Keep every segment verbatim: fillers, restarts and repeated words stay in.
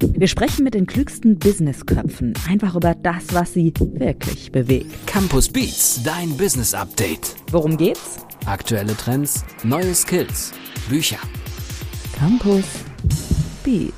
Wir sprechen mit den klügsten Businessköpfen einfach über das, was sie wirklich bewegt. Campus Beats, dein Business Update. Worum geht's? Aktuelle Trends, neue Skills, Bücher. Campus Beats.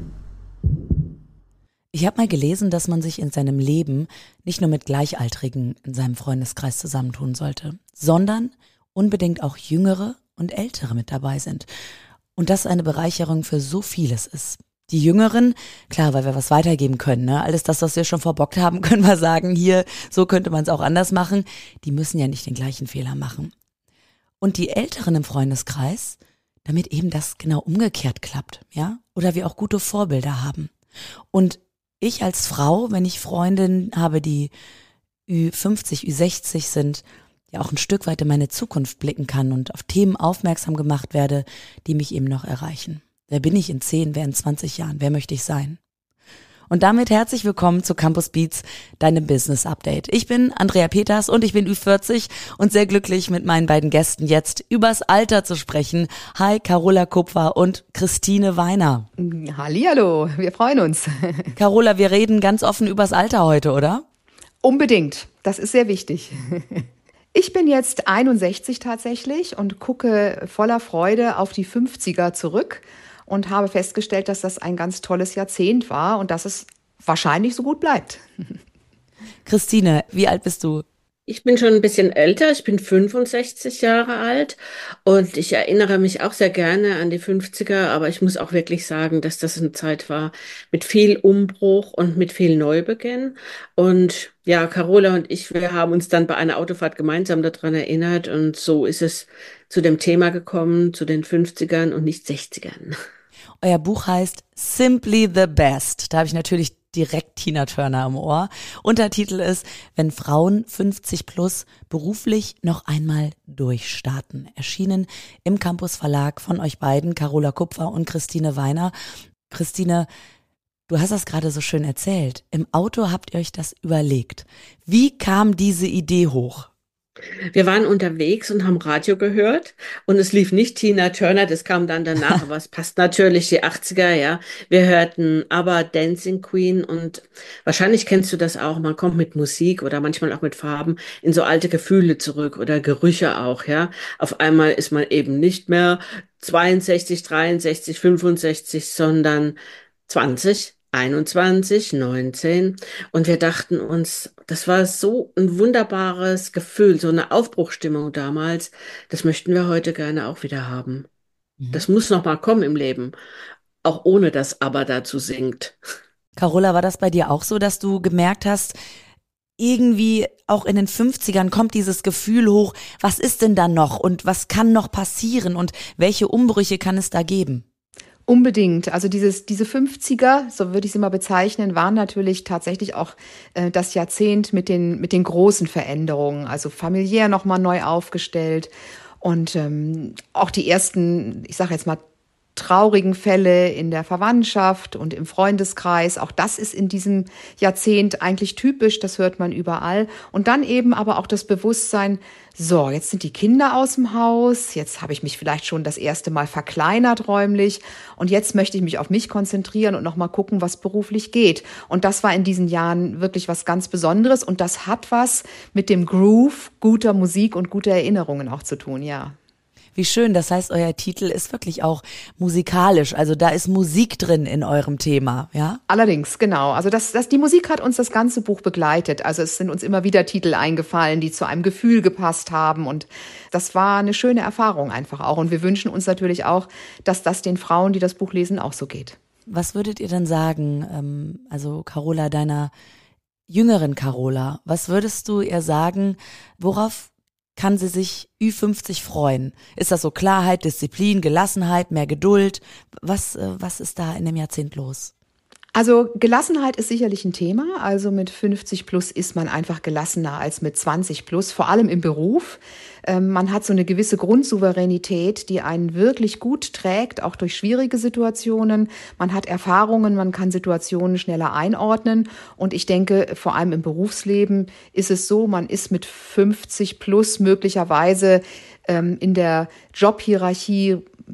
Ich habe mal gelesen, dass man sich in seinem Leben nicht nur mit Gleichaltrigen in seinem Freundeskreis zusammentun sollte, sondern unbedingt auch Jüngere und Ältere mit dabei sind. Und das eine Bereicherung für so vieles ist. Die Jüngeren, klar, weil wir was weitergeben können, ne? Alles das, was wir schon verbockt haben, können wir sagen, hier, so könnte man es auch anders machen. Die müssen ja nicht den gleichen Fehler machen. Und die Älteren im Freundeskreis, damit eben das genau umgekehrt klappt, ja? Oder wir auch gute Vorbilder haben. Und ich als Frau, wenn ich Freundinnen habe, die Ü fünfzig, Ü sechzig sind, ja auch ein Stück weit in meine Zukunft blicken kann und auf Themen aufmerksam gemacht werde, die mich eben noch erreichen. Wer bin ich in zehn, wer in zwanzig Jahren? Wer möchte ich sein? Und damit herzlich willkommen zu Campus Beats, deinem Business Update. Ich bin Andrea Peters und ich bin Ü vierzig und sehr glücklich, mit meinen beiden Gästen jetzt übers Alter zu sprechen. Hi, Carola Kupfer und Christine Weiner. Hallihallo, wir freuen uns. Carola, wir reden ganz offen übers Alter heute, oder? Unbedingt, das ist sehr wichtig. Ich bin jetzt einundsechzig tatsächlich und gucke voller Freude auf die fünfziger zurück und habe festgestellt, dass das ein ganz tolles Jahrzehnt war und dass es wahrscheinlich so gut bleibt. Christine, wie alt bist du? Ich bin schon ein bisschen älter, ich bin fünfundsechzig Jahre alt und ich erinnere mich auch sehr gerne an die fünfziger, aber ich muss auch wirklich sagen, dass das eine Zeit war mit viel Umbruch und mit viel Neubeginn. Und ja, Carola und ich, wir haben uns dann bei einer Autofahrt gemeinsam daran erinnert und so ist es zu dem Thema gekommen, zu den fünfzigern und nicht sechzigern. Euer Buch heißt Simply the Best. Da habe ich natürlich direkt Tina Turner im Ohr. Untertitel ist, wenn Frauen fünfzig plus beruflich noch einmal durchstarten. Erschienen im Campus Verlag von euch beiden, Carola Kupfer und Christine Weiner. Christine, du hast das gerade so schön erzählt. Im Auto habt ihr euch das überlegt. Wie kam diese Idee hoch? Wir waren unterwegs und haben Radio gehört und es lief nicht Tina Turner, das kam dann danach, aber es passt natürlich, die achtziger, ja. Wir hörten aber Dancing Queen und wahrscheinlich kennst du das auch, man kommt mit Musik oder manchmal auch mit Farben in so alte Gefühle zurück oder Gerüche auch, ja. Auf einmal ist man eben nicht mehr zweiundsechzig, dreiundsechzig, fünfundsechzig, sondern zwanzig. einundzwanzig, neunzehn und wir dachten uns, das war so ein wunderbares Gefühl, so eine Aufbruchsstimmung damals, das möchten wir heute gerne auch wieder haben. Mhm. Das muss noch mal kommen im Leben, auch ohne dass aber dazu singt. Carola, war das bei dir auch so, dass du gemerkt hast, irgendwie auch in den fünfzigern kommt dieses Gefühl hoch, was ist denn da noch und was kann noch passieren und welche Umbrüche kann es da geben? Unbedingt. Also dieses, diese fünfziger, so würde ich sie mal bezeichnen, waren natürlich tatsächlich auch äh, das Jahrzehnt mit den, mit den großen Veränderungen, also familiär nochmal neu aufgestellt und ähm, auch die ersten, ich sage jetzt mal, traurigen Fälle in der Verwandtschaft und im Freundeskreis. Auch das ist in diesem Jahrzehnt eigentlich typisch, das hört man überall. Und dann eben aber auch das Bewusstsein, so, jetzt sind die Kinder aus dem Haus, jetzt habe ich mich vielleicht schon das erste Mal verkleinert räumlich und jetzt möchte ich mich auf mich konzentrieren und nochmal gucken, was beruflich geht. Und das war in diesen Jahren wirklich was ganz Besonderes und das hat was mit dem Groove guter Musik und guter Erinnerungen auch zu tun, ja. Wie schön, das heißt, euer Titel ist wirklich auch musikalisch, also da ist Musik drin in eurem Thema, ja? Allerdings, genau. Also das, das, die Musik hat uns das ganze Buch begleitet. Also es sind uns immer wieder Titel eingefallen, die zu einem Gefühl gepasst haben und das war eine schöne Erfahrung einfach auch. Und wir wünschen uns natürlich auch, dass das den Frauen, die das Buch lesen, auch so geht. Was würdet ihr denn sagen, also Carola, deiner jüngeren Carola, was würdest du ihr sagen, worauf kann sie sich Ü fünfzig freuen? Ist das so Klarheit, Disziplin, Gelassenheit, mehr Geduld? Was, was ist da in dem Jahrzehnt los? Also Gelassenheit ist sicherlich ein Thema. Also mit fünfzig plus ist man einfach gelassener als mit zwanzig plus, vor allem im Beruf. Ähm, man hat so eine gewisse Grundsouveränität, die einen wirklich gut trägt, auch durch schwierige Situationen. Man hat Erfahrungen, man kann Situationen schneller einordnen. Und ich denke, vor allem im Berufsleben ist es so, man ist mit fünfzig plus möglicherweise ähm, in der Jobhierarchie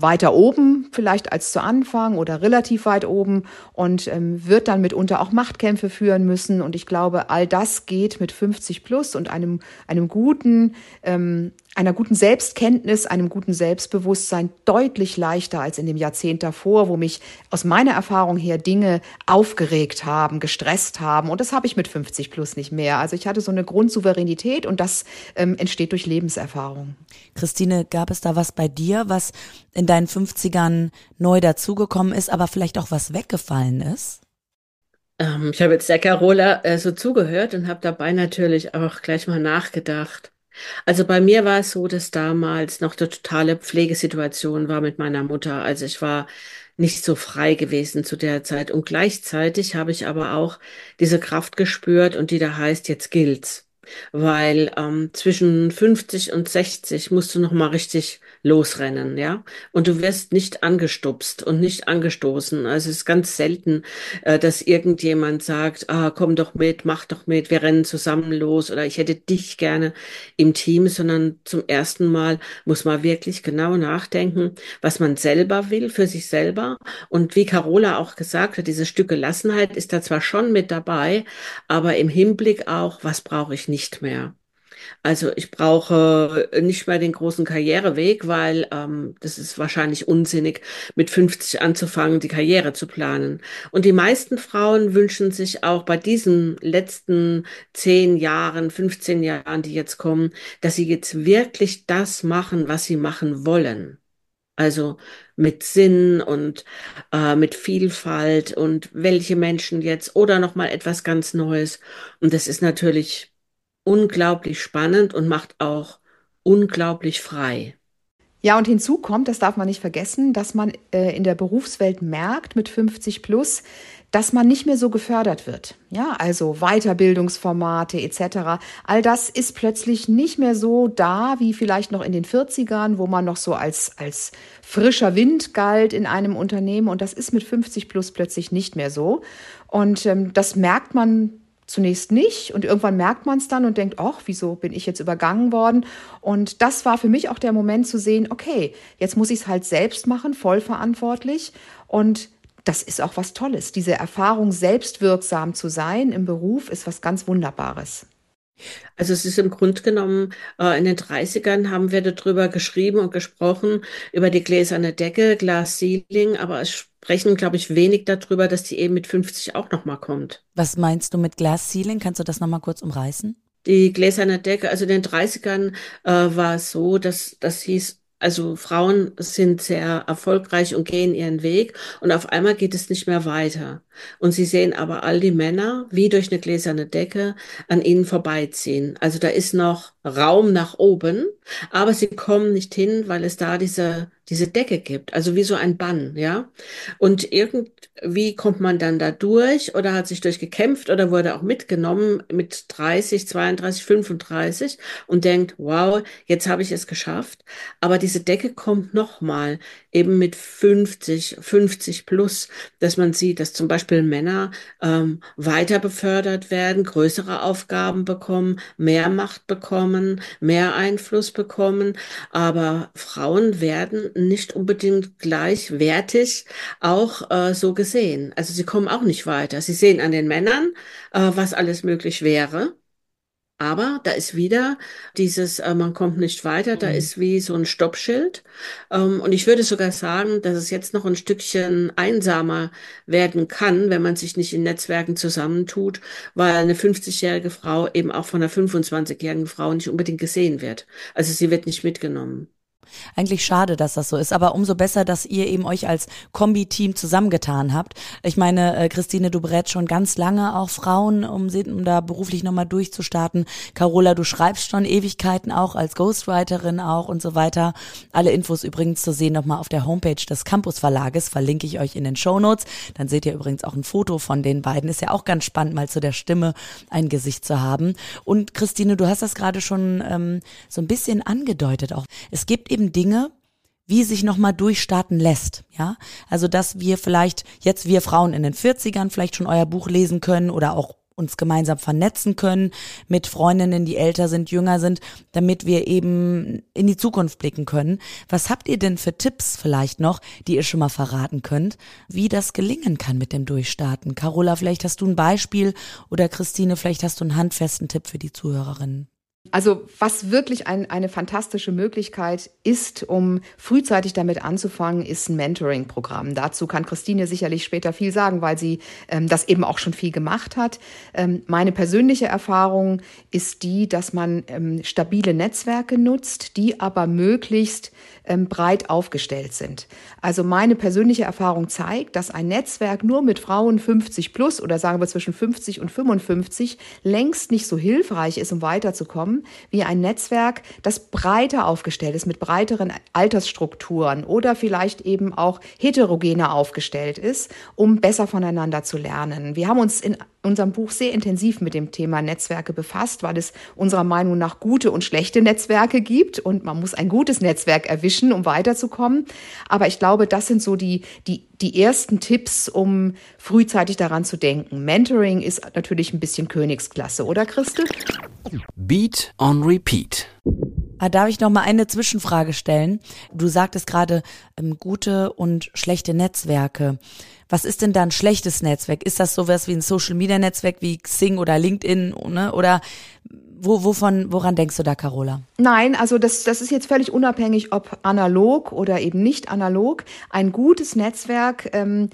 weiter oben vielleicht als zu Anfang oder relativ weit oben und ähm, wird dann mitunter auch Machtkämpfe führen müssen. Und ich glaube, all das geht mit fünfzig plus und einem, einem guten, ähm, einer guten Selbstkenntnis, einem guten Selbstbewusstsein deutlich leichter als in dem Jahrzehnt davor, wo mich aus meiner Erfahrung her Dinge aufgeregt haben, gestresst haben. Und das habe ich mit fünfzig plus nicht mehr. Also ich hatte so eine Grundsouveränität und das ähm, entsteht durch Lebenserfahrung. Christine, gab es da was bei dir, was in deinen fünfzigern neu dazugekommen ist, aber vielleicht auch was weggefallen ist? Ähm, ich habe jetzt der Carola äh, so zugehört und habe dabei natürlich auch gleich mal nachgedacht. Also bei mir war es so, dass damals noch eine totale Pflegesituation war mit meiner Mutter. Also ich war nicht so frei gewesen zu der Zeit. Und gleichzeitig habe ich aber auch diese Kraft gespürt und die da heißt, jetzt gilt's. Weil ähm, zwischen fünfzig und sechzig musst du noch mal richtig losrennen, ja. Und du wirst nicht angestupst und nicht angestoßen. Also es ist ganz selten, äh, dass irgendjemand sagt, ah, komm doch mit, mach doch mit, wir rennen zusammen los oder ich hätte dich gerne im Team, sondern zum ersten Mal muss man wirklich genau nachdenken, was man selber will für sich selber. Und wie Carola auch gesagt hat, diese Stück Gelassenheit ist da zwar schon mit dabei, aber im Hinblick auch, was brauche ich nicht mehr. Also ich brauche nicht mehr den großen Karriereweg, weil ähm, das ist wahrscheinlich unsinnig, mit fünfzig anzufangen, die Karriere zu planen. Und die meisten Frauen wünschen sich auch bei diesen letzten zehn Jahren, fünfzehn Jahren, die jetzt kommen, dass sie jetzt wirklich das machen, was sie machen wollen. Also mit Sinn und äh, mit Vielfalt und welche Menschen jetzt oder noch mal etwas ganz Neues. Und das ist natürlich unglaublich spannend und macht auch unglaublich frei. Ja, und hinzu kommt, das darf man nicht vergessen, dass man äh, in der Berufswelt merkt mit fünfzig plus, dass man nicht mehr so gefördert wird. Ja, also Weiterbildungsformate et cetera. All das ist plötzlich nicht mehr so da wie vielleicht noch in den vierzigern, wo man noch so als, als frischer Wind galt in einem Unternehmen. Und das ist mit fünfzig plus plötzlich nicht mehr so. Und ähm, das merkt man zunächst nicht und irgendwann merkt man es dann und denkt, ach, wieso bin ich jetzt übergangen worden? Und das war für mich auch der Moment zu sehen, okay, jetzt muss ich es halt selbst machen, vollverantwortlich, und das ist auch was Tolles. Diese Erfahrung, selbstwirksam zu sein im Beruf, ist was ganz Wunderbares. Also es ist im Grunde genommen, äh, in den dreißigern haben wir darüber geschrieben und gesprochen, über die gläserne Decke, Glass Ceiling, aber es sprechen, glaube ich, wenig darüber, dass die eben mit fünfzig auch nochmal kommt. Was meinst du mit Glass Ceiling? Kannst du das nochmal kurz umreißen? Die gläserne Decke, also in den dreißigern äh, war es so, dass das hieß, also Frauen sind sehr erfolgreich und gehen ihren Weg und auf einmal geht es nicht mehr weiter. Und sie sehen aber all die Männer wie durch eine gläserne Decke an ihnen vorbeiziehen. Also da ist noch Raum nach oben, aber sie kommen nicht hin, weil es da diese diese Decke gibt, also wie so ein Bann, ja. Und irgendwie kommt man dann da durch oder hat sich durchgekämpft oder wurde auch mitgenommen mit dreißig, zweiunddreißig, fünfunddreißig und denkt, wow, jetzt habe ich es geschafft. Aber diese Decke kommt nochmal, eben mit fünfzig, fünfzig plus, dass man sieht, dass zum Beispiel Männer ähm, weiter befördert werden, größere Aufgaben bekommen, mehr Macht bekommen, mehr Einfluss bekommen. Aber Frauen werden nicht unbedingt gleichwertig auch äh, so gesehen. Also sie kommen auch nicht weiter. Sie sehen an den Männern, äh, was alles möglich wäre. Aber da ist wieder dieses, äh, man kommt nicht weiter, da ist wie so ein Stoppschild. Ähm, und ich würde sogar sagen, dass es jetzt noch ein Stückchen einsamer werden kann, wenn man sich nicht in Netzwerken zusammentut, weil eine fünfzigjährige Frau eben auch von einer fünfundzwanzigjährigen Frau nicht unbedingt gesehen wird. Also sie wird nicht mitgenommen. Eigentlich schade, dass das so ist, aber umso besser, dass ihr eben euch als Kombi-Team zusammengetan habt. Ich meine, äh, Christine, du berätst schon ganz lange auch Frauen, um, um da beruflich nochmal durchzustarten. Carola, du schreibst schon Ewigkeiten auch als Ghostwriterin auch und so weiter. Alle Infos übrigens zu sehen nochmal auf der Homepage des Campus Verlages, verlinke ich euch in den Shownotes. Dann seht ihr übrigens auch ein Foto von den beiden. Ist ja auch ganz spannend, mal zu der Stimme ein Gesicht zu haben. Und Christine, du hast das gerade schon ähm, so ein bisschen angedeutet auch. Es gibt eben Dinge, wie sich nochmal durchstarten lässt, ja, also dass wir vielleicht jetzt, wir Frauen in den vierzigern vielleicht schon euer Buch lesen können oder auch uns gemeinsam vernetzen können mit Freundinnen, die älter sind, jünger sind, damit wir eben in die Zukunft blicken können. Was habt ihr denn für Tipps vielleicht noch, die ihr schon mal verraten könnt, wie das gelingen kann mit dem Durchstarten? Carola, vielleicht hast du ein Beispiel oder Christine, vielleicht hast du einen handfesten Tipp für die Zuhörerinnen. Also was wirklich ein, eine fantastische Möglichkeit ist, um frühzeitig damit anzufangen, ist ein Mentoring-Programm. Dazu kann Christine sicherlich später viel sagen, weil sie ähm, das eben auch schon viel gemacht hat. Ähm, meine persönliche Erfahrung ist die, dass man ähm, stabile Netzwerke nutzt, die aber möglichst ähm, breit aufgestellt sind. Also meine persönliche Erfahrung zeigt, dass ein Netzwerk nur mit Frauen fünfzig plus oder sagen wir zwischen fünfzig und fünfundfünfzig längst nicht so hilfreich ist, um weiterzukommen, wie ein Netzwerk, das breiter aufgestellt ist, mit breiteren Altersstrukturen oder vielleicht eben auch heterogener aufgestellt ist, um besser voneinander zu lernen. Wir haben uns in unserem Buch sehr intensiv mit dem Thema Netzwerke befasst, weil es unserer Meinung nach gute und schlechte Netzwerke gibt und man muss ein gutes Netzwerk erwischen, um weiterzukommen. Aber ich glaube, das sind so die, die, die ersten Tipps, um frühzeitig daran zu denken. Mentoring ist natürlich ein bisschen Königsklasse, oder Christel? Beat on Repeat. Darf ich noch mal eine Zwischenfrage stellen? Du sagtest gerade ähm, gute und schlechte Netzwerke. Was ist denn da ein schlechtes Netzwerk? Ist das sowas wie ein Social-Media-Netzwerk wie Xing oder LinkedIn, ne? Oder wo, wovon, woran denkst du da, Carola? Nein, also das, das ist jetzt völlig unabhängig, ob analog oder eben nicht analog. Ein gutes Netzwerk ähm,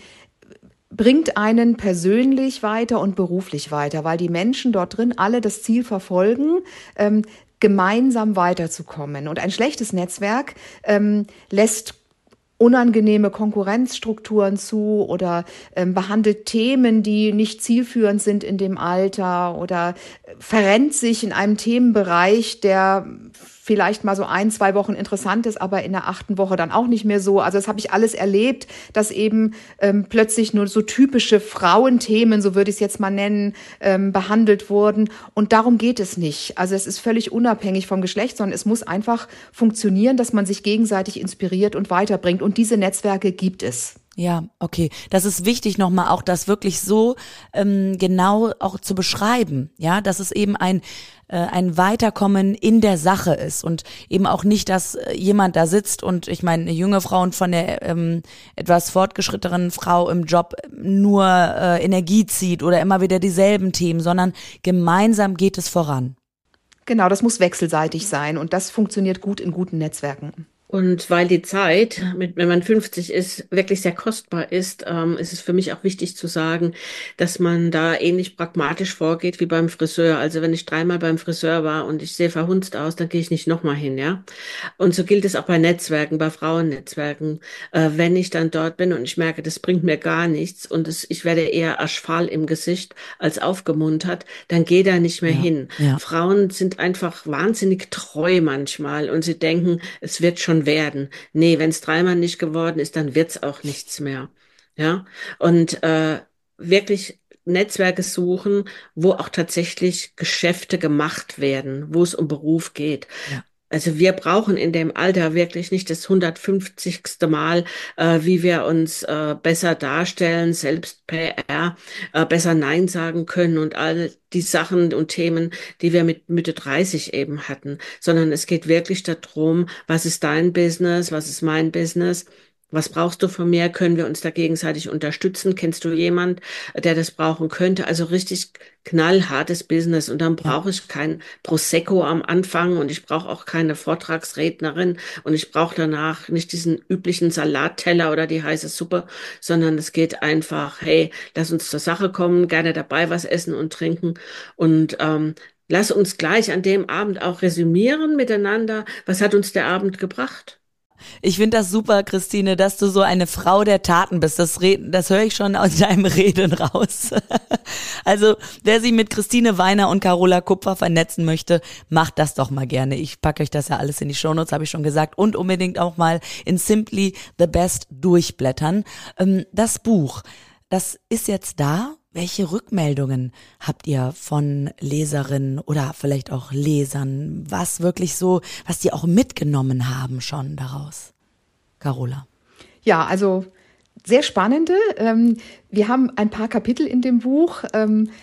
bringt einen persönlich weiter und beruflich weiter, weil die Menschen dort drin alle das Ziel verfolgen, ähm, gemeinsam weiterzukommen. Und ein schlechtes Netzwerk ähm, lässt unangenehme Konkurrenzstrukturen zu oder ähm, behandelt Themen, die nicht zielführend sind in dem Alter oder verrennt sich in einem Themenbereich, der vielleicht mal so ein, zwei Wochen interessant ist, aber in der achten Woche dann auch nicht mehr so. Also das habe ich alles erlebt, dass eben ähm, plötzlich nur so typische Frauenthemen, so würde ich es jetzt mal nennen, ähm, behandelt wurden. Und darum geht es nicht. Also es ist völlig unabhängig vom Geschlecht, sondern es muss einfach funktionieren, dass man sich gegenseitig inspiriert und weiterbringt. Und diese Netzwerke gibt es. Ja, okay. Das ist wichtig nochmal auch, das wirklich so ähm, genau auch zu beschreiben, ja, dass es eben ein äh, ein Weiterkommen in der Sache ist und eben auch nicht, dass äh, jemand da sitzt und ich meine, eine junge Frau und von der ähm, etwas fortgeschrittenen Frau im Job nur äh, Energie zieht oder immer wieder dieselben Themen, sondern gemeinsam geht es voran. Genau, das muss wechselseitig sein und das funktioniert gut in guten Netzwerken. Und weil die Zeit, mit, wenn man fünfzig ist, wirklich sehr kostbar ist, ähm, ist es für mich auch wichtig zu sagen, dass man da ähnlich pragmatisch vorgeht wie beim Friseur. Also wenn ich dreimal beim Friseur war und ich sehe verhunzt aus, dann gehe ich nicht nochmal hin, ja. Und so gilt es auch bei Netzwerken, bei Frauennetzwerken. Äh, wenn ich dann dort bin und ich merke, das bringt mir gar nichts und es, ich werde eher aschfahl im Gesicht als aufgemuntert, dann gehe da nicht mehr Ja, hin. ja. Frauen sind einfach wahnsinnig treu manchmal und sie denken, es wird schon werden. Nee, wenn es dreimal nicht geworden ist, dann wird's auch nichts mehr. Ja, und äh, wirklich Netzwerke suchen, wo auch tatsächlich Geschäfte gemacht werden, wo es um Beruf geht. Ja. Also wir brauchen in dem Alter wirklich nicht das hundertfünfzigste Mal, äh, wie wir uns äh, besser darstellen, selbst P R, äh, besser Nein sagen können und all die Sachen und Themen, die wir mit Mitte dreißig eben hatten, sondern es geht wirklich darum, was ist dein Business, was ist mein Business? Was brauchst du von mir? Können wir uns da gegenseitig unterstützen? Kennst du jemand, der das brauchen könnte? Also richtig knallhartes Business. Und dann brauche ich kein Prosecco am Anfang und ich brauche auch keine Vortragsrednerin und ich brauche danach nicht diesen üblichen Salatteller oder die heiße Suppe, sondern es geht einfach, hey, lass uns zur Sache kommen, gerne dabei was essen und trinken und ähm, lass uns gleich an dem Abend auch resümieren miteinander. Was hat uns der Abend gebracht? Ich finde das super, Christine, dass du so eine Frau der Taten bist. Das, das höre ich schon aus deinem Reden raus. Also, wer sich mit Christine Weiner und Carola Kupfer vernetzen möchte, macht das doch mal gerne. Ich packe euch das ja alles in die Shownotes, habe ich schon gesagt. Und unbedingt auch mal in Simply the Best durchblättern. Das Buch, das ist jetzt da. Welche Rückmeldungen habt ihr von Leserinnen oder vielleicht auch Lesern? Was wirklich so, was die auch mitgenommen haben schon daraus? Carola. Ja, also sehr spannende. Wir haben ein paar Kapitel in dem Buch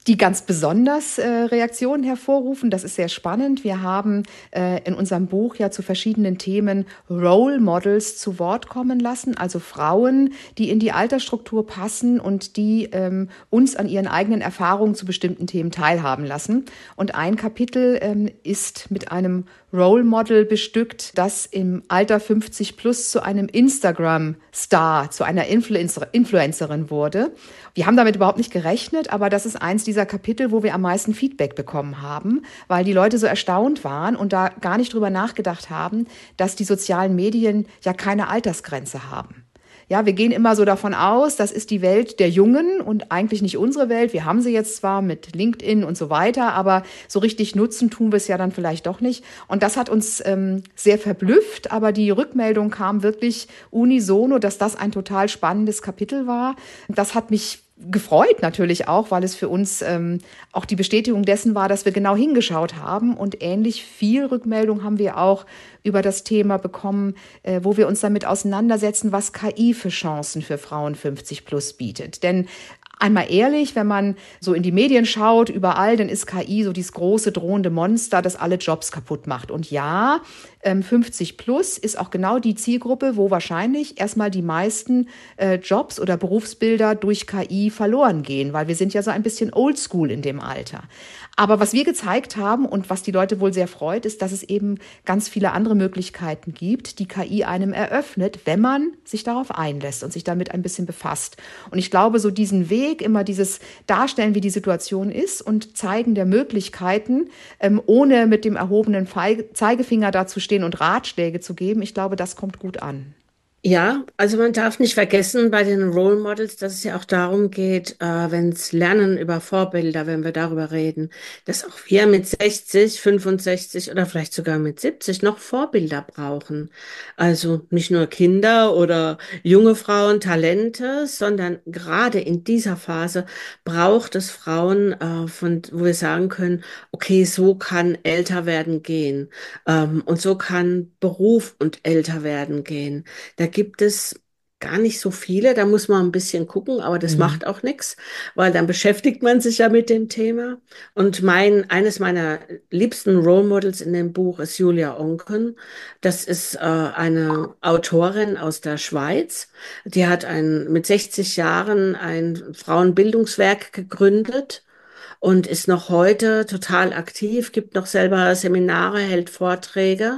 die ganz besonders äh, Reaktionen hervorrufen. Das ist sehr spannend. Wir haben äh, in unserem Buch ja zu verschiedenen Themen Role Models zu Wort kommen lassen, also Frauen, die in die Altersstruktur passen und die ähm, uns an ihren eigenen Erfahrungen zu bestimmten Themen teilhaben lassen. Und ein Kapitel ähm, ist mit einem Role Model bestückt, das im Alter fünfzig plus zu einem Instagram-Star, zu einer Influencer- Influencerin wurde. Wir haben damit überhaupt nicht gerechnet, aber das ist eins dieser Kapitel, wo wir am meisten Feedback bekommen haben, weil die Leute so erstaunt waren und da gar nicht drüber nachgedacht haben, dass die sozialen Medien ja keine Altersgrenze haben. Ja, wir gehen immer so davon aus, das ist die Welt der Jungen und eigentlich nicht unsere Welt. Wir haben sie jetzt zwar mit LinkedIn und so weiter, aber so richtig nutzen tun wir es ja dann vielleicht doch nicht. Und das hat uns ähm, sehr verblüfft, aber die Rückmeldung kam wirklich unisono, dass das ein total spannendes Kapitel war. Das hat mich gefreut natürlich auch, weil es für uns ähm, auch die Bestätigung dessen war, dass wir genau hingeschaut haben, und ähnlich viel Rückmeldung haben wir auch über das Thema bekommen, äh, wo wir uns damit auseinandersetzen, was K I für Chancen für Frauen fünfzig plus bietet. Denn einmal ehrlich, wenn man so in die Medien schaut, überall, dann ist K I so dieses große drohende Monster, das alle Jobs kaputt macht. Und ja, fünfzig plus ist auch genau die Zielgruppe, wo wahrscheinlich erstmal die meisten äh, Jobs oder Berufsbilder durch K I verloren gehen, weil wir sind ja so ein bisschen oldschool in dem Alter. Aber was wir gezeigt haben und was die Leute wohl sehr freut, ist, dass es eben ganz viele andere Möglichkeiten gibt, die K I einem eröffnet, wenn man sich darauf einlässt und sich damit ein bisschen befasst. Und ich glaube, so diesen Weg, immer dieses Darstellen, wie die Situation ist und Zeigen der Möglichkeiten, ähm, ohne mit dem erhobenen Zeigefinger dazustehen und Ratschläge zu geben, ich glaube, das kommt gut an. Ja, also man darf nicht vergessen bei den Role Models, dass es ja auch darum geht, äh, wenn es Lernen über Vorbilder, wenn wir darüber reden, dass auch wir mit sechzig, fünfundsechzig oder vielleicht sogar mit siebzig noch Vorbilder brauchen. Also nicht nur Kinder oder junge Frauen, Talente, sondern gerade in dieser Phase braucht es Frauen, äh, von, wo wir sagen können, okay, so kann älter werden gehen, ähm, und so kann Beruf und älter werden gehen. Da gibt es gar nicht so viele, da muss man ein bisschen gucken, aber das Mhm. macht auch nichts, weil dann beschäftigt man sich ja mit dem Thema. Und mein, eines meiner liebsten Role Models in dem Buch ist Julia Onken. Das ist äh, eine Autorin aus der Schweiz. Die hat ein, mit sechzig Jahren ein Frauenbildungswerk gegründet und ist noch heute total aktiv, gibt noch selber Seminare, hält Vorträge,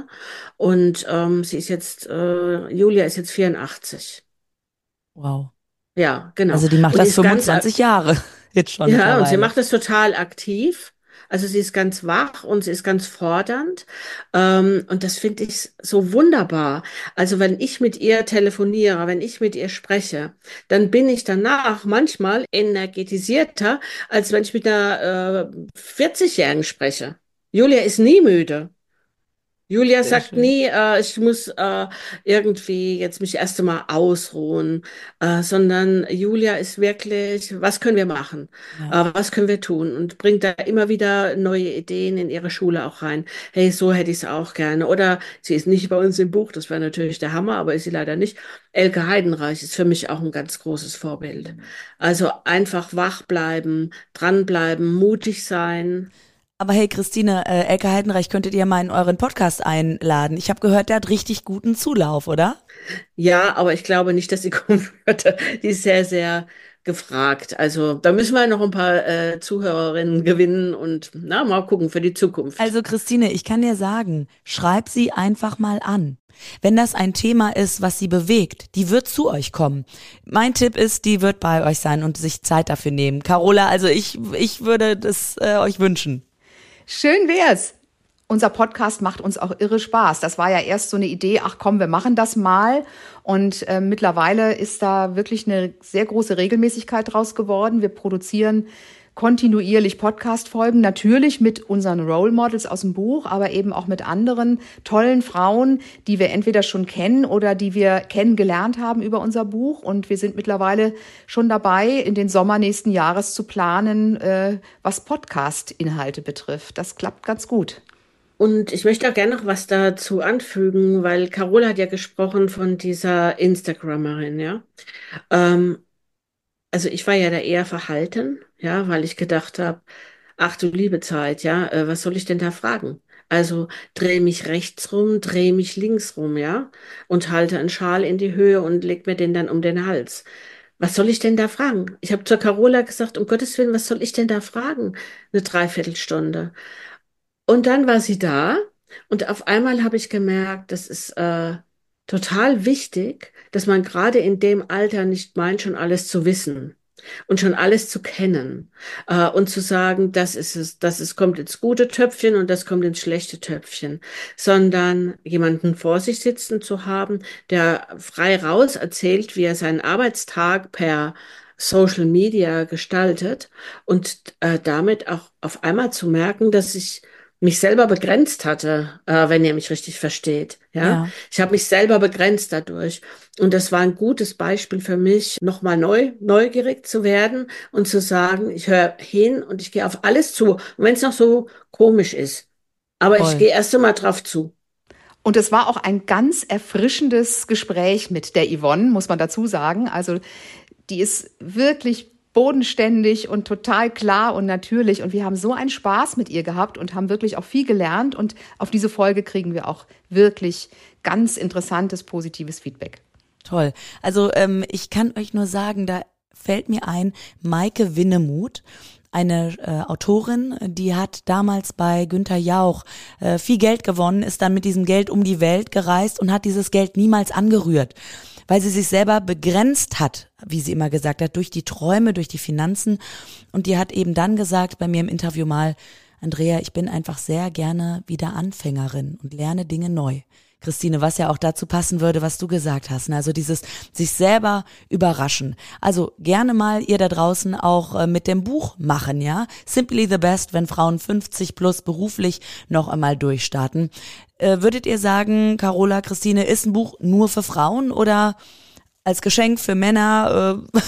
und ähm, sie ist jetzt, äh, Julia ist jetzt vierundachtzig. Wow. Ja, genau. Also die macht Und die das ist ganz, ak- fünfundzwanzig Jahre jetzt schon ja, und sie mittlerweile. macht das total aktiv. Also sie ist ganz wach und sie ist ganz fordernd. Ähm, und das finde ich so wunderbar. Also wenn ich mit ihr telefoniere, wenn ich mit ihr spreche, dann bin ich danach manchmal energetisierter, als wenn ich mit einer äh, vierzig-Jährigen spreche. Julia ist nie müde. Julia Sehr sagt schön. nie, äh, ich muss äh, irgendwie jetzt mich erst einmal ausruhen, äh, sondern Julia ist wirklich, was können wir machen? Ja. Äh, was können wir tun? Und bringt da immer wieder neue Ideen in ihre Schule auch rein. Hey, so hätte ich es auch gerne. Oder sie ist nicht bei uns im Buch, das wäre natürlich der Hammer, aber ist sie leider nicht. Elke Heidenreich ist für mich auch ein ganz großes Vorbild. Also einfach wach bleiben, dranbleiben, mutig sein. Aber hey, Christine, äh, Elke Heidenreich, könntet ihr mal in euren Podcast einladen? Ich habe gehört, der hat richtig guten Zulauf, oder? Ja, aber ich glaube nicht, dass sie kommen würde. Die ist sehr, sehr gefragt. Also da müssen wir noch ein paar äh, Zuhörerinnen gewinnen und na, mal gucken für die Zukunft. Also Christine, ich kann dir sagen, schreib sie einfach mal an. Wenn das ein Thema ist, was sie bewegt, die wird zu euch kommen. Mein Tipp ist, die wird bei euch sein und sich Zeit dafür nehmen. Carola, also ich, ich würde das äh, euch wünschen. Schön wär's. Unser Podcast macht uns auch irre Spaß. Das war ja erst so eine Idee, ach komm, wir machen das mal. Und äh, mittlerweile ist da wirklich eine sehr große Regelmäßigkeit draus geworden. Wir produzieren kontinuierlich Podcast-Folgen, natürlich mit unseren Role Models aus dem Buch, aber eben auch mit anderen tollen Frauen, die wir entweder schon kennen oder die wir kennengelernt haben über unser Buch. Und wir sind mittlerweile schon dabei, in den Sommer nächsten Jahres zu planen, äh, was Podcast-Inhalte betrifft. Das klappt ganz gut. Und ich möchte auch gerne noch was dazu anfügen, weil Carola hat ja gesprochen von dieser Instagrammerin, ja. Ähm, also ich war ja da eher verhalten, ja, weil ich gedacht habe, ach du liebe Zeit, ja, äh, was soll ich denn da fragen? Also dreh mich rechts rum, dreh mich links rum, ja, und halte einen Schal in die Höhe und leg mir den dann um den Hals. Was soll ich denn da fragen? Ich habe zur Carola gesagt, um Gottes Willen, was soll ich denn da fragen? Eine Dreiviertelstunde. Und dann war sie da und auf einmal habe ich gemerkt, das ist äh, total wichtig, dass man gerade in dem Alter nicht meint, schon alles zu wissen und schon alles zu kennen äh, und zu sagen, das ist es, das ist, kommt ins gute Töpfchen und das kommt ins schlechte Töpfchen, sondern jemanden vor sich sitzen zu haben, der frei raus erzählt, wie er seinen Arbeitstag per Social Media gestaltet und äh, damit auch auf einmal zu merken, dass ich mich selber begrenzt hatte, äh, wenn ihr mich richtig versteht. Ja, Ja, ich habe mich selber begrenzt dadurch. Und das war ein gutes Beispiel für mich, nochmal neu, neugierig zu werden und zu sagen, ich höre hin und ich gehe auf alles zu. Und wenn es noch so komisch ist, aber ich toll. gehe erst einmal drauf zu. Und es war auch ein ganz erfrischendes Gespräch mit der Yvonne, muss man dazu sagen. Also die ist wirklich bodenständig und total klar und natürlich. Und wir haben so einen Spaß mit ihr gehabt und haben wirklich auch viel gelernt. Und auf diese Folge kriegen wir auch wirklich ganz interessantes, positives Feedback. Toll. Also ähm, ich kann euch nur sagen, da fällt mir ein, Maike Winnemuth, eine äh, Autorin, die hat damals bei Günther Jauch äh, viel Geld gewonnen, ist dann mit diesem Geld um die Welt gereist und hat dieses Geld niemals angerührt, weil sie sich selber begrenzt hat, wie sie immer gesagt hat, durch die Träume, durch die Finanzen. Und die hat eben dann gesagt bei mir im Interview mal, Andrea, ich bin einfach sehr gerne wieder Anfängerin und lerne Dinge neu. Christine, was ja auch dazu passen würde, was du gesagt hast, ne? Also dieses sich selber überraschen. Also gerne mal ihr da draußen auch äh, mit dem Buch machen, ja? Simply the Best, wenn Frauen fünfzig plus beruflich noch einmal durchstarten. Äh, würdet ihr sagen, Carola, Christine, ist ein Buch nur für Frauen oder als Geschenk für Männer? Äh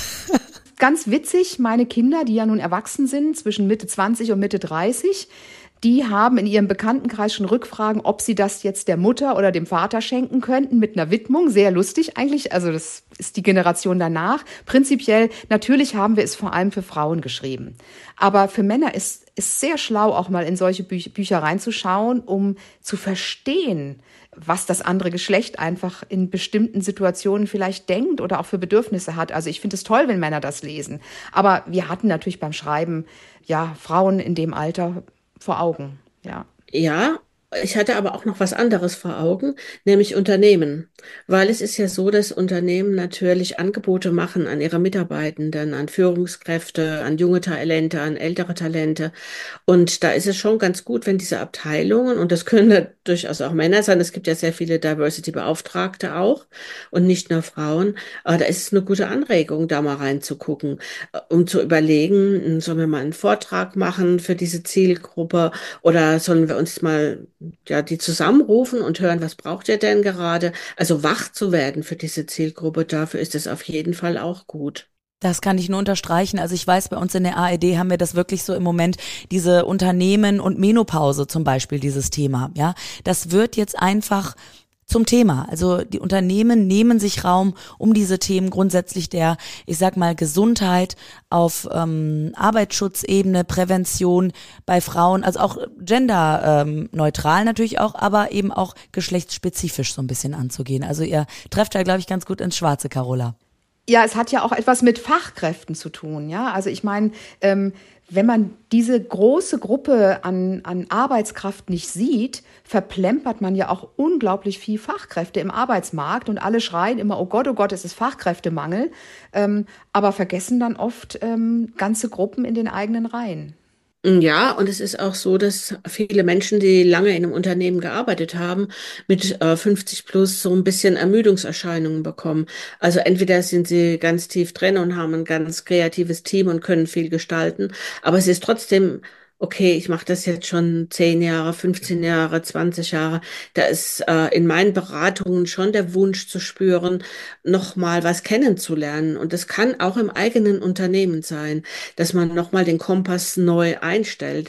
Ganz witzig, meine Kinder, die ja nun erwachsen sind, zwischen Mitte zwanzig und Mitte dreißig, die haben in ihrem Bekanntenkreis schon Rückfragen, ob sie das jetzt der Mutter oder dem Vater schenken könnten mit einer Widmung. Sehr lustig eigentlich. Also das ist die Generation danach. Prinzipiell, natürlich haben wir es vor allem für Frauen geschrieben. Aber für Männer ist es sehr schlau, auch mal in solche Bü- Bücher reinzuschauen, um zu verstehen, was das andere Geschlecht einfach in bestimmten Situationen vielleicht denkt oder auch für Bedürfnisse hat. Also ich finde es toll, wenn Männer das lesen. Aber wir hatten natürlich beim Schreiben, ja, Frauen in dem Alter vor Augen, ja. Ja, ich hatte aber auch noch was anderes vor Augen, nämlich Unternehmen. Weil es ist ja so, dass Unternehmen natürlich Angebote machen an ihre Mitarbeitenden, an Führungskräfte, an junge Talente, an ältere Talente. Und da ist es schon ganz gut, wenn diese Abteilungen, und das können ja durchaus auch Männer sein, es gibt ja sehr viele Diversity-Beauftragte auch und nicht nur Frauen, aber da ist es eine gute Anregung, da mal reinzugucken, äh, um zu überlegen, hm, sollen wir mal einen Vortrag machen für diese Zielgruppe oder sollen wir uns mal ja die zusammenrufen und hören, was braucht ihr denn gerade? Also wach zu werden für diese Zielgruppe, dafür ist es auf jeden Fall auch gut. Das kann ich nur unterstreichen. Also ich weiß, bei uns in der A R D haben wir das wirklich so im Moment, diese Unternehmen und Menopause zum Beispiel, dieses Thema. Ja, das wird jetzt einfach zum Thema. Also die Unternehmen nehmen sich Raum, um diese Themen grundsätzlich der, ich sag mal, Gesundheit auf ähm, Arbeitsschutzebene, Prävention bei Frauen, also auch genderneutral natürlich auch, aber eben auch geschlechtsspezifisch so ein bisschen anzugehen. Also ihr trefft da, glaube ich, ganz gut ins Schwarze, Carola. Ja, es hat ja auch etwas mit Fachkräften zu tun, ja. Also ich meine, ähm, wenn man diese große Gruppe an, an Arbeitskraft nicht sieht, verplempert man ja auch unglaublich viel Fachkräfte im Arbeitsmarkt und alle schreien immer, oh Gott, oh Gott, es ist Fachkräftemangel, ähm, aber vergessen dann oft ähm, ganze Gruppen in den eigenen Reihen. Ja, und es ist auch so, dass viele Menschen, die lange in einem Unternehmen gearbeitet haben, mit äh, fünfzig plus so ein bisschen Ermüdungserscheinungen bekommen. Also entweder sind sie ganz tief drin und haben ein ganz kreatives Team und können viel gestalten, aber es ist trotzdem okay, ich mache das jetzt schon zehn Jahre, fünfzehn Jahre, zwanzig Jahre. Da ist äh, in meinen Beratungen schon der Wunsch zu spüren, noch mal was kennenzulernen. Und das kann auch im eigenen Unternehmen sein, dass man noch mal den Kompass neu einstellt.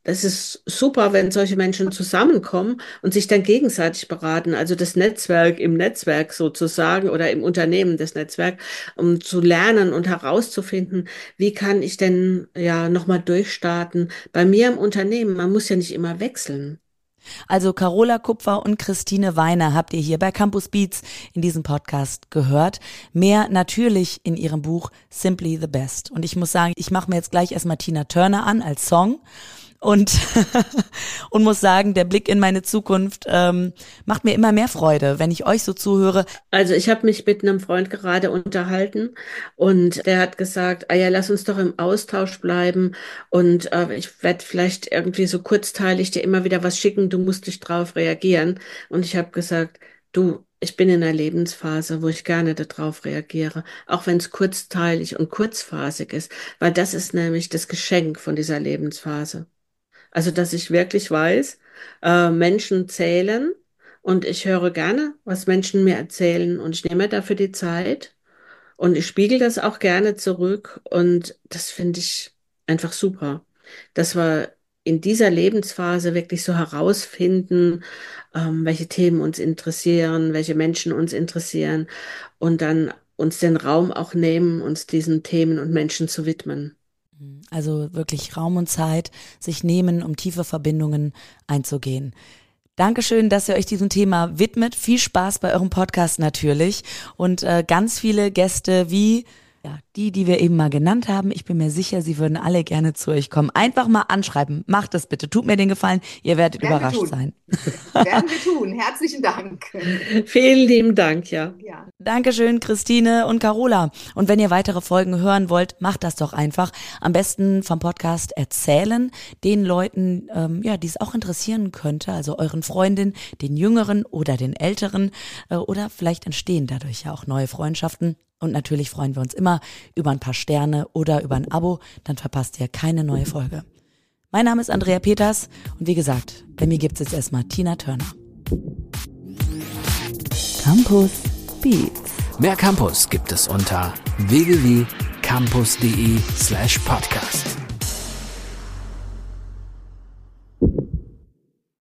das ist super, wenn solche Menschen zusammenkommen und sich dann gegenseitig beraten. Also das Netzwerk im Netzwerk sozusagen oder im Unternehmen das Netzwerk, um zu lernen und herauszufinden, wie kann ich denn ja nochmal durchstarten bei mir im Unternehmen. Man muss ja nicht immer wechseln. Also Carola Kupfer und Christine Weiner habt ihr hier bei Campus Beats in diesem Podcast gehört. Mehr natürlich in ihrem Buch Simply the Best. Und ich muss sagen, ich mache mir jetzt gleich erstmal Tina Turner an als Song. Und, und muss sagen, der Blick in meine Zukunft ähm, macht mir immer mehr Freude, wenn ich euch so zuhöre. Also ich habe mich mit einem Freund gerade unterhalten und der hat gesagt, ah ja, lass uns doch im Austausch bleiben und äh, ich werde vielleicht irgendwie so kurzteilig dir immer wieder was schicken, du musst dich drauf reagieren. Und ich habe gesagt, du, ich bin in einer Lebensphase, wo ich gerne darauf reagiere, auch wenn es kurzteilig und kurzphasig ist, weil das ist nämlich das Geschenk von dieser Lebensphase. Also, dass ich wirklich weiß, äh, Menschen zählen und ich höre gerne, was Menschen mir erzählen und ich nehme mir dafür die Zeit und ich spiegel das auch gerne zurück und das finde ich einfach super, dass wir in dieser Lebensphase wirklich so herausfinden, ähm, welche Themen uns interessieren, welche Menschen uns interessieren und dann uns den Raum auch nehmen, uns diesen Themen und Menschen zu widmen. Also wirklich Raum und Zeit sich nehmen, um tiefe Verbindungen einzugehen. Dankeschön, dass ihr euch diesem Thema widmet. Viel Spaß bei eurem Podcast natürlich und äh, ganz viele Gäste wie ja, die, die wir eben mal genannt haben. Ich bin mir sicher, sie würden alle gerne zu euch kommen. Einfach mal anschreiben. Macht es bitte. Tut mir den Gefallen. Ihr werdet Werden überrascht sein. Werden wir tun. Herzlichen Dank. Vielen lieben Dank, ja. Ja. Dankeschön, Christine und Carola. Und wenn ihr weitere Folgen hören wollt, macht das doch einfach. Am besten vom Podcast erzählen, den Leuten, ähm, ja, die es auch interessieren könnte, also euren Freundinnen, den Jüngeren oder den Älteren, äh, oder vielleicht entstehen dadurch ja auch neue Freundschaften. Und natürlich freuen wir uns immer über ein paar Sterne oder über ein Abo, dann verpasst ihr keine neue Folge. Mein Name ist Andrea Peters und wie gesagt, bei mir gibt's jetzt erstmal Tina Turner. Campus Beats. Mehr Campus gibt es unter w w w punkt campus punkt de slash podcast.